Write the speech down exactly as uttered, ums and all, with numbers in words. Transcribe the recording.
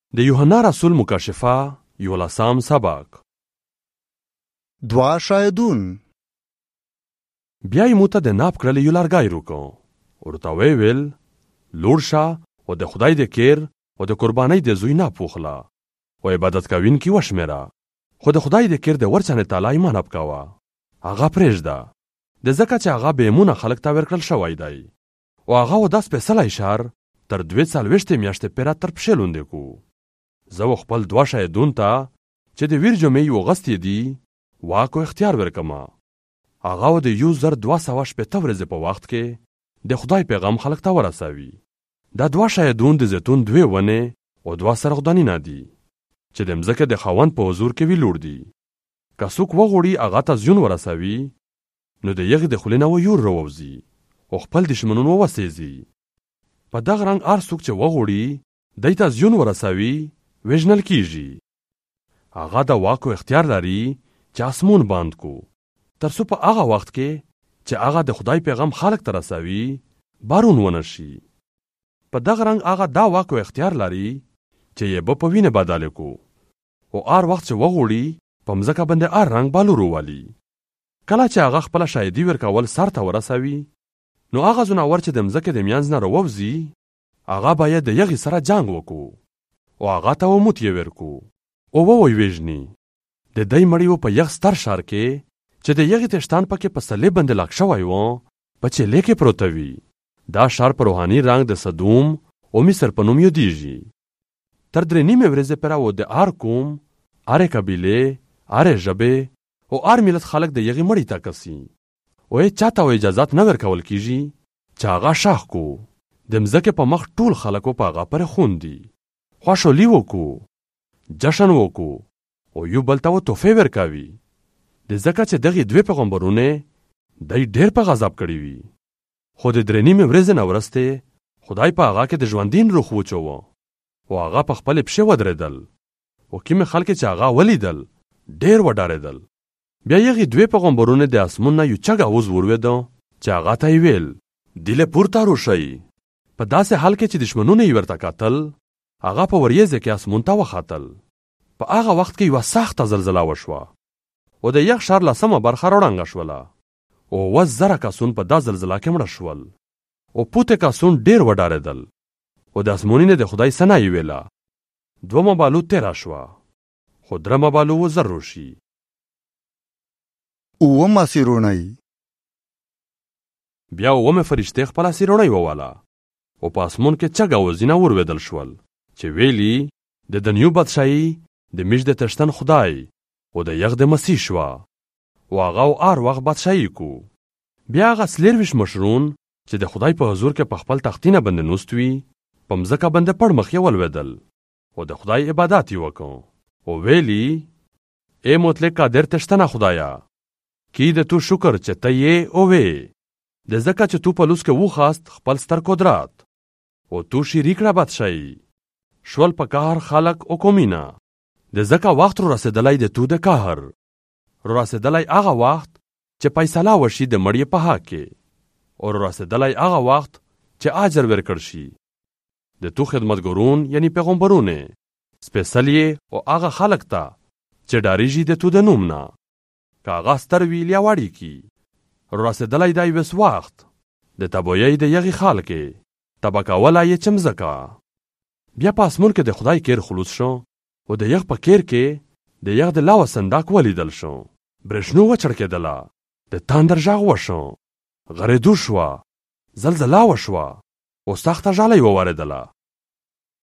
د یوحنا رسول مکاشفه یولسم سبق. دوه شاهدون. بیا یې موته د ناب کړل یو لرګی روکو، ورته ویې ویل لوړ شه او د خدای د کیر او د قربانۍ د زوی ناب وخله او عبادت کوونکي وشمېره، خو د خدای د کیر د ورچنې تعالی ایمان کوه، هغه پرېږده، د ځکه چې هغه بېمونه خلک ته ورکړل شوی دی او هغه و دا سپېڅلی ښار تر دوې څلوېښتې میاشتې پېره تر پښې لاندې کړو. زه و خپل دوه شاهدون ته چې د ویر جمعې یو اغوستې دي واک او اختیار ورکمه، هغه و د یو زر دوه سوه شپېته ورځې په وخت کې د خدای پیغام خلک ته ورسوي. دا دوه شاهدون د زیتون دوې ونې او دوه سرغدانونه دي چې د مځکې د خاوند په حضور کې ویلوړ دي. که څوک وغواړي هغه ته زیون ورسوي نو د یغې د خولې نه و یور راووځي او خپل دښمنون ووسېځي. په دغه رنګ هر څوک چې وغواړي دی ته زیون ورسوي وژنل کیږي. هغه د واک او اختیار لري چې اسمون باند کو تر څو په هغه وخت کې چې هغه د خدای پیغام خلک ته رسوي بارون ونه شي. په دغه رنګ هغه دا واک او اختیار لري چې یې به په وینې بدله کو او هر وخت چې وغواړي په مځکه باندې هر رنګ بالور ووالي. کله چې هغه خپله شاهدي ورکول سر ته ورسوي نو هغه ځناور چې د مځکې د منځ نه راووځي هغه باید د یغې سره جنګ وکړو او هغه ته و موت یې ورکو او ووی وژني. د دی مړی و په یغ ستر ښار کې چې د یغې تشتان پکې په صلیب باندې لاک شوی و په چیلې کې پروته وي. دا ښار په روحاني رنګ د سدوم او مصر په نوم یادیږي. تر درې نیمې ورځې پورې و د هر قوم، هرې قبیلې، هرې ژبې او هر ملت خلک د یغې مړي ته کسي او هیڅ چاته و اجازات نه ورکول کیږي چې هغه ښخ کو. د مځکې په مخ ټول خلک په هغه پورې خوندي، خوشحالي وکړو، جشن وکړو او یو بل ته و تحفې ورکوي، د ځکه چې دغې دوې پیغمبرونه دی ډېر په غضب کړي وي. خو د درې نیمې ورځې نه وروسته خدای په هغه کې د ژوندین روح وچوه او هغه په خپلې پښې ودرېدل او کومې خلک چې هغه ولیدل ډېر وډارېدل. بیا یغې دوې پیغمبرونه د اسمون نه یو چږ اوز ورولوېده چې هغه ته یې ویل دیلې پورته روشئ. په داسې حال کې چې دښمنونه یې ورته کتل هغه په وریځې کې اسمون ته وختل. په هغه وخت کې یوه سخته زلزله وشوه او د یغ ښار لسمه برخه راړنګه شوله او اووه زره کسون په دا زلزله کې مړه شول او پوتې کسون ډېر وډارېدل او د اسمونینې د خدای ثنا یې ویله. دومه بالو تېره شوه خو درمه بالو و زر روشي. اوومه سیروڼۍ. بیا اوومې فرشتې خپله سیروڼۍ وواله او په اسمون کې چږ اوزونه ورلوېدل شول چې ویلي د دنیو بادشاهي د میژ د تشتن خدای او د یغ د مسیح شوه او هغه و هر وخت بادشاهي کو. بیا هغه څلېرویشت مشرون چې د خدای په حضور کې په خپل تختینه باندې نوست وي په مځکه باندې پړ مخ یې ولوېدل او د خدای عبادت یې وکړ او ویلي ای مطلق قادر تشتنه خدایه کی د تو شکر چې ته یې اووې د ځکه چې تو په لوس کې وخاست خپل ستر قدرت او تو شریک را بادشاهي شول په قهر خلق او قومینه. د ځکه وخت رو رسېدلی د تو د قهر رو رسېدلی هغه وخت چې فیصله وشي د مړي په حق کې او رو رسېدلی هغه وخت چې اجر ورکړ شي د تو خدمتګارون یعنی پیغمبرونه سپېڅلي او هغه خلق ته چې ډارېږي د تو د نوم نه که هغه ستر وي یا وړیکي. رو رسېدلی دی اوس وخت د تباهۍ د یغې خلکې تباه کولی یې چې مځکه. بیا په اسمون کې د خدای کیر خلوص شو او د یغ په کیر کې د یغ د لاوه صندوق ولیدل شو. برېښنو وچړکېدله، د تندر غږ وشو، غرېدو شوه، زلزله وشوه او سخته ژالۍ وورېدله.